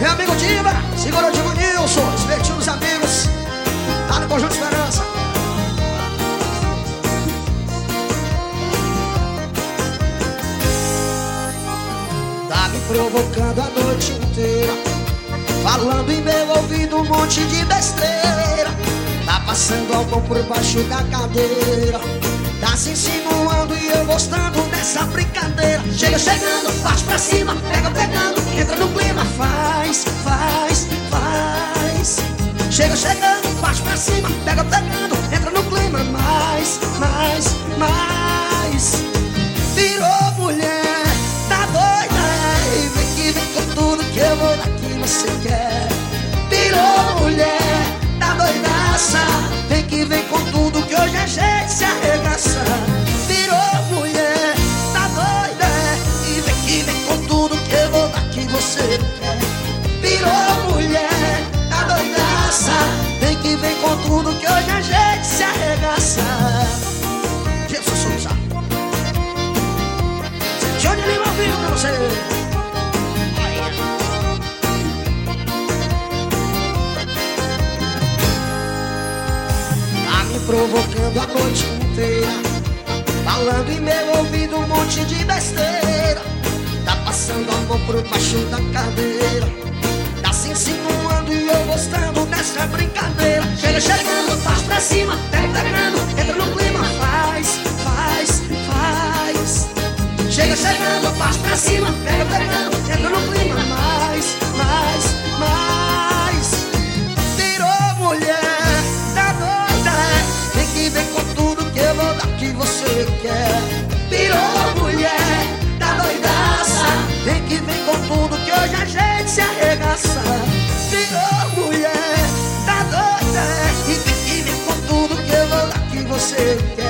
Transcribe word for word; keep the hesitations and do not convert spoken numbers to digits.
Meu amigo Diva, segura o Divo Nilson, espetinho dos amigos, lá no Conjunto Esperança. Tá me provocando a noite inteira, falando em meu ouvido um monte de besteira. Tá passando a mão por baixo da cadeira, tá se insinuando e eu gostando dessa brincadeira. Chega chegando, parte pra cima, pega pegando, entra no clima. Faz, faz, faz. Chega chegando, parte pra cima, pega pegando, entra no clima. Mais, mais, mais. Virou mulher, tá doida, e vem que vem com tudo que eu vou dar que você quer. Virou mulher, tá doidaça, vem que vem com tudo que hoje a gente se arregaça. Virou mulher, tá doida, e vem que vem com tudo que eu vou dar que você quer. Virou mulher, tá doidaça, vem que vem com tudo que hoje a gente se arregaça. Jesus Souza, Johnny Lima ao vivo pra você. Tá me provocando a noite inteira, falando em meu ouvido um monte de besteira. Tá passando a mão por baixo da cadeira, tá se insinuando e eu gostando dessa brincadeira. Chega chegando, faz pra cima, pega pegando, entra no clima. Faz, faz, faz. Chega chegando, faz pra cima, pega pegando, entra no clima. Mais, mais, mais. Virou mulher, tá doida, vem que vem com tudo que eu vou dar que você quer. Virou mulher, tá doidaça, vem que vem com tudo que hoje a gente se arregaça. Virou mulher, tá doida, e vem que vem com tudo que eu vou dar que você quer.